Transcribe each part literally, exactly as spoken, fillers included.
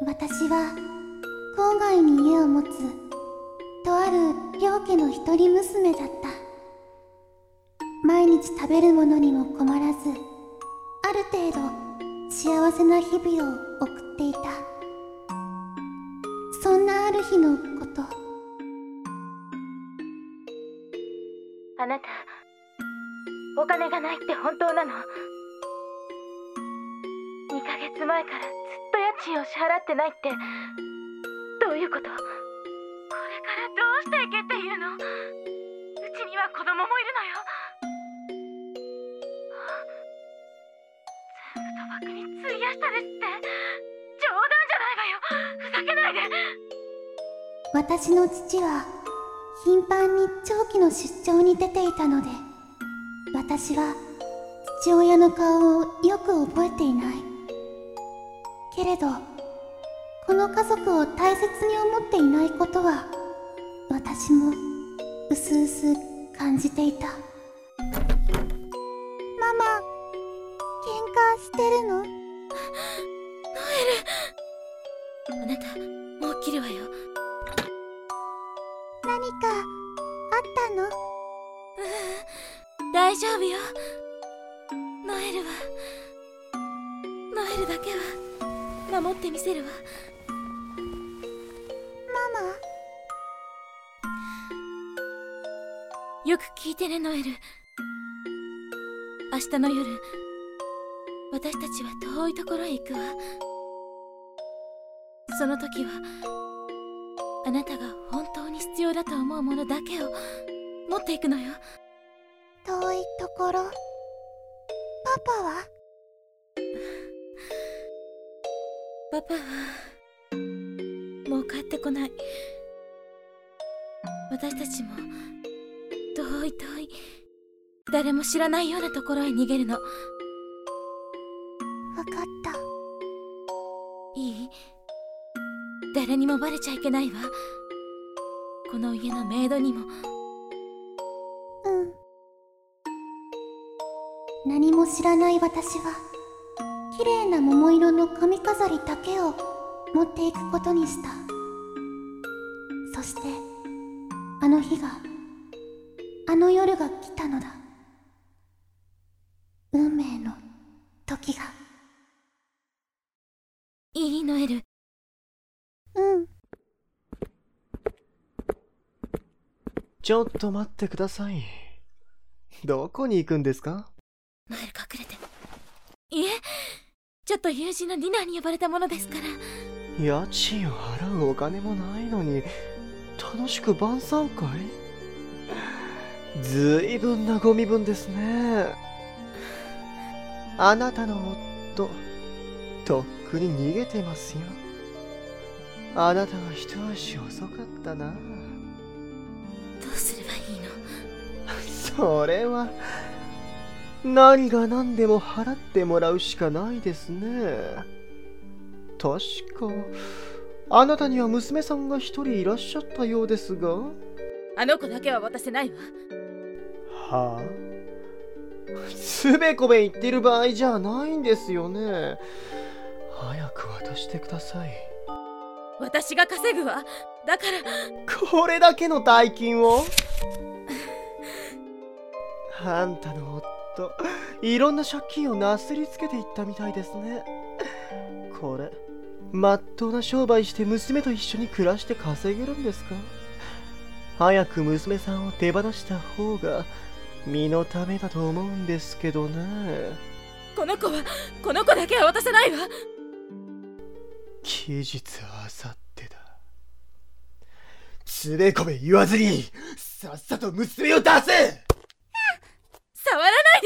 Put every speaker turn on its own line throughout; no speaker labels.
私は郊外に家を持つとある両家の一人娘だった。毎日食べるものにも困らず、ある程度幸せな日々を送っていた。そんなある日のこと。
あなた、お金がないって本当なの？にかげつまえからずっと家賃を支払ってないって、どういうこと？これからどうしていけっていうの？うちには子供もいるのよ。全部賭博に費やしたですって。冗談じゃないわよ。ふざけないで。
私の父は頻繁に長期の出張に出ていたので、私は父親の顔をよく覚えていない。けれどこの家族を大切に思っていないことは私もうすうす感じていた。ママ、喧嘩してるの？ノ
エル、あなたもう起きるわよ。
何かあったの？
ううん、大丈夫よ。ノエルはノエルだけは守ってみせるわ。
ママ？
よく聞いてね、ノエル。明日の夜、私たちは遠いところへ行くわ。その時はあなたが本当に必要だと思うものだけを持っていくのよ。
遠いところ。パパは？
パパはもう帰ってこない。私たちも遠い遠い誰も知らないようなところへ逃げるの。
わかった。
いい？誰にもバレちゃいけないわ。この家のメイドにも。
うん。何も知らない私は綺麗な桃色の髪飾りだけを持っていくことにした。そしてあの日が、あの夜が来たのだ。運命の時が。
いい？ノエル。
うん。
ちょっと待ってください。どこに行くんですか？
ノエル、隠れて。いえ、ちょっと友人のディナーに呼ばれたものですから。
家賃を払うお金もないのに楽しく晩餐会？ずいぶんなご身分ですね。あなたの夫、とっくに逃げてますよ。あなたは一足遅かったな。
どうすればいいの？
それは何が何でも払ってもらうしかないですね。確かあなたには娘さんが一人いらっしゃったようですが。
あの子だけは渡せないわ。
はあ、つべこべ言ってる場合じゃないんですよね。早く渡してください。
私が稼ぐわ。だから
これだけの大金を？あんたの夫、いろんな借金をなすりつけていったみたいですね。これまっとうな商売して娘と一緒に暮らして稼げるんですか？早く娘さんを手放した方が身のためだと思うんですけどね。
この子はこの子だけは渡さないわ。
期日はあさってだ。つべこべ言わずにさっさと娘を出せ。
触らない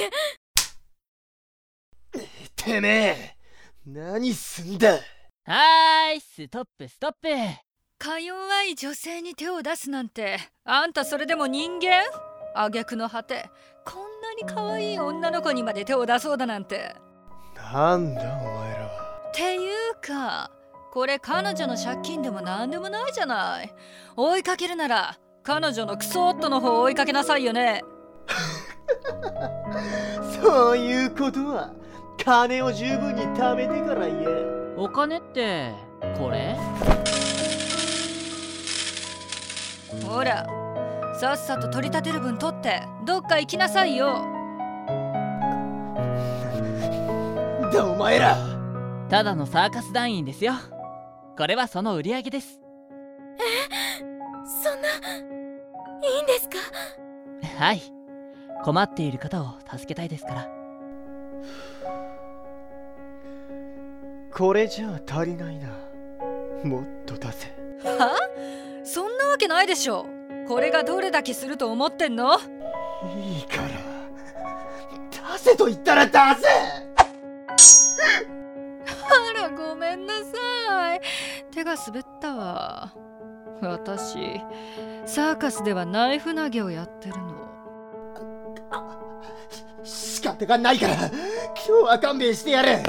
で。
てめえ、何すんだ。
はーい、ストップストップ。
か弱い女性に手を出すなんて、あんたそれでも人間？挙句の果て、こんなに可愛い女の子にまで手を出そうだなんて。
なんだお前らは。
っていうか、これ彼女の借金でもなんでもないじゃない。追いかけるなら彼女のクソ夫の方を追いかけなさいよね。
そういうことは金を十分に貯めてから言え。
お金ってこれ？
ほら、さっさと取り立てる分取ってどっか行きなさいよ。
だお前ら。
ただのサーカス団員ですよ。これはその売り上げです。
え、そんな、いいんですか？
はい、困っている方を助けたいですから。
これじゃあ足りないな。もっと出せ。
は？そんなわけないでしょ。これがどれだけすると思ってんの？
いいから出せと言ったら出せ。
あら、ごめんなさい。手が滑ったわ。私サーカスではナイフ投げをやってるの。
仕方がないから今日は勘弁してやる。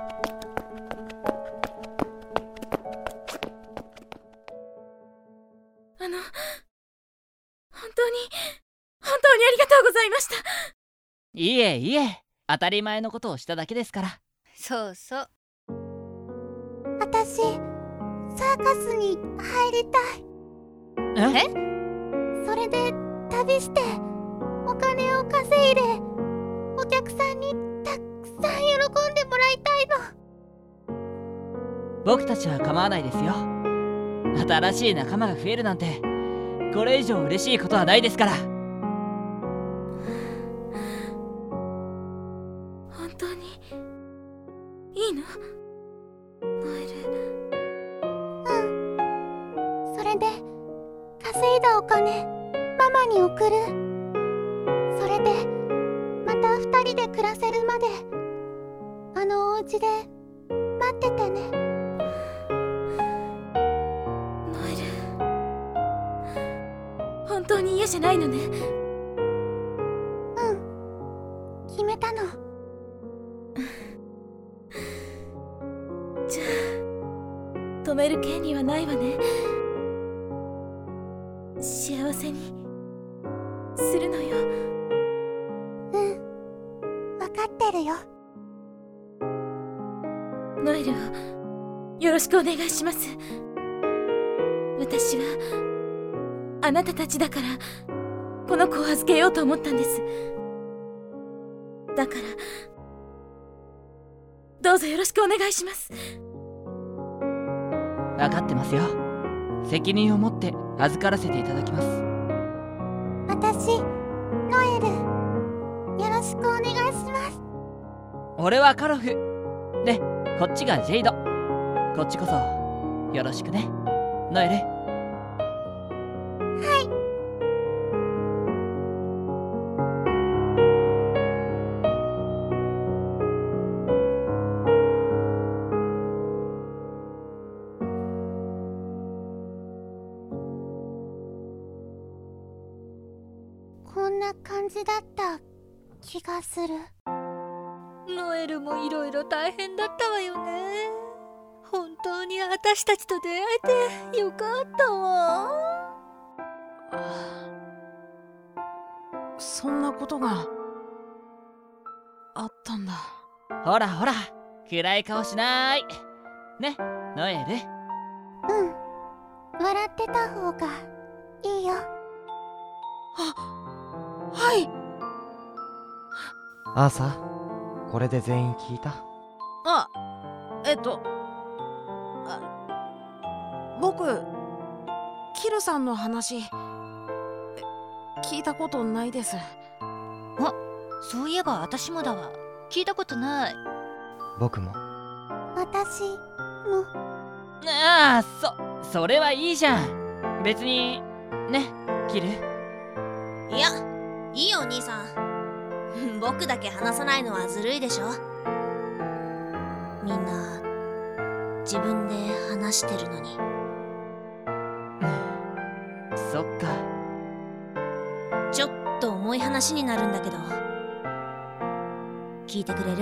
あの、本当に本当にありがとうございました。
いえいえ、当たり前のことをしただけですから。
そうそう。
私サーカスに入りたい。
え？
それで旅してお金を稼いでお客さんにたくさん喜んでもらいたいの。
僕たちは構わないですよ。新しい仲間が増えるなんてこれ以上嬉しいことはないですから。
本当にいいの？ノエル。
うん。それで稼いだお金ママに送る。それでまた二人で暮らせるまであのお家で待っててね。
ノエル、本当に嫌じゃないのね。
うん、決めたの。
じゃあ止める権利はないわね。幸せにするのよ。
うん、分かってるよ。
ノエルをよろしくお願いします。私はあなたたちだからこの子を預けようと思ったんです。だからどうぞよろしくお願いします。
分かってますよ。責任を持って預からせていただきます。
私ノエルよろしくお願いします。
俺はカロフで、こっちがジェイド。こっちこそよろしくね、ノエル。
はい。こんな感じだった気がする。
ノエルもいろいろ大変だったわよね。本当に私たちと出会えてよかったわ。
そんなことがあったんだ。
ほらほら、暗い顔しないね、ノエル。
うん、笑ってた方がいいよ。
あ、はい。
アーサー、これで全員聞いた？
あ、えっとあ僕キルさんの話聞いたことないです。
あ、そういえば私もだわ。聞いたことない。
僕も。
私も。
ああ、そそれはいいじゃん。別にね、キル。
いや、いいよお兄さん。僕だけ話さないのはずるいでしょ。みんな自分で話してるのに。
そっか。
ちょっと重い話になるんだけど、聞いてくれる？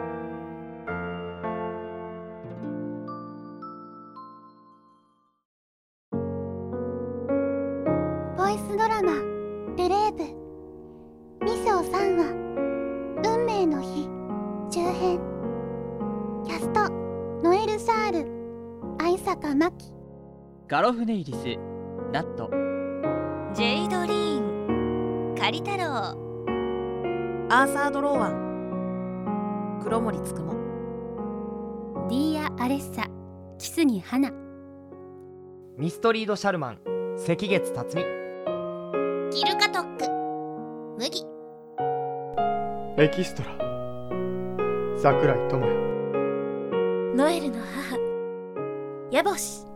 ボイスドラマ「ルレーブ」に章さんわ「運命の日」中編。キャストノエル・シャール、アイス岡真希、
ガロフネイリス、ナット、
ジェイドリーン、カリ太郎、
アーサードローワン、黒森つくも、
ディーア・アレッサ、キスニ・ハナ、
ミストリード・シャルマン、関月辰巳、
キルカトック、麦、
エキストラ桜井智也、
ノエルの母ヤボシ、